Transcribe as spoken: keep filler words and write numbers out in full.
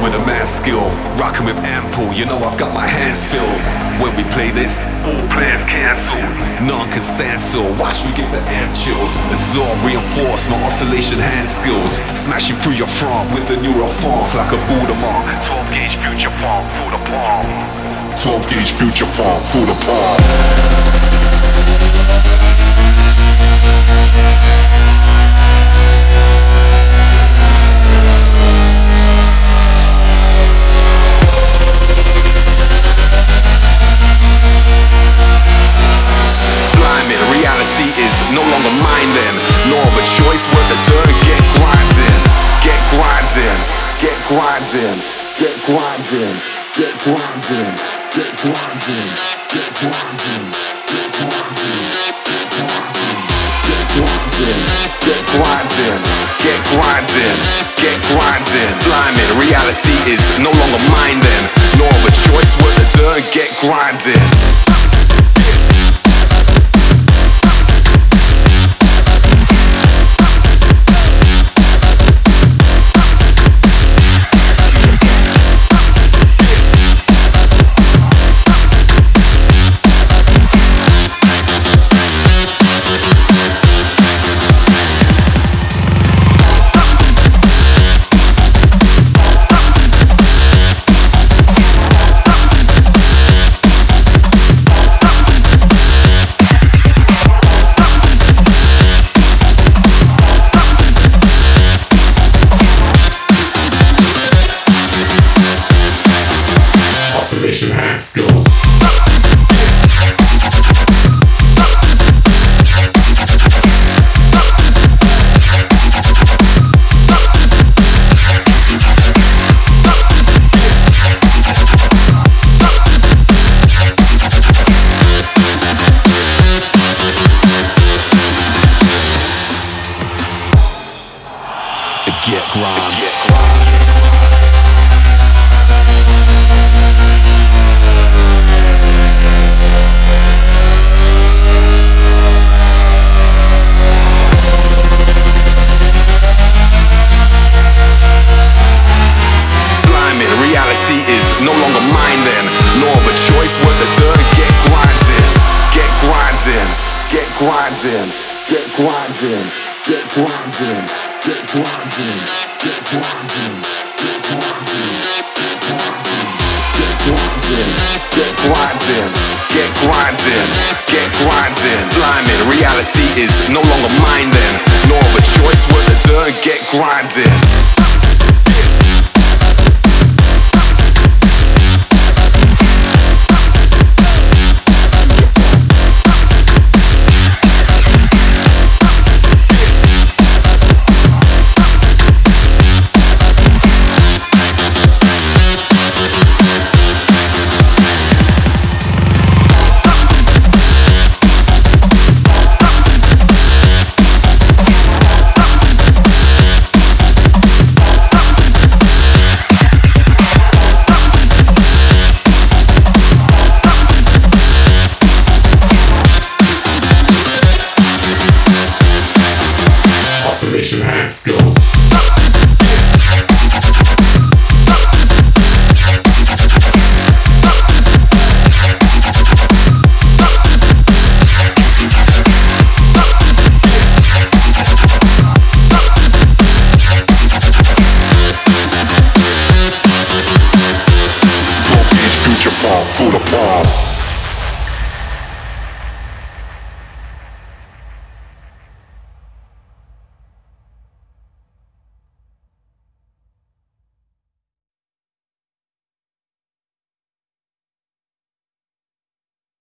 with a mad skill, rocking with ample, you know I've got my hands filled. When we play this, all plans cancelled, none can stand still. Watch me get the amp chills, absorb, reinforce my oscillation hand skills, smashing through your front with the neural funk like a Buddha monk. twelve gauge future funk through the palm, twelve gauge future funk through the palm. No longer mine then, nor of a choice worth the dirt. Get grinding, get grinding, get grinding, get grinding, get grinding, get grinding, get grinding, get grinding, get grinding, get grinding, get grinding. Blimey, reality is no longer mine then, nor of a choice worth the dirt. Get grinding. Hand skills. Get grind. Get grind. No longer mine then, nor of a choice worth the dirt. Get grinding, get grinding, get grinding, get grinding, get grinding, get grinding, get grinding, get grinding, get grinding, get grinding, get grinding, get grinding. Blimey, reality is no longer mine then, nor of a choice worth the dirt. Get grinding.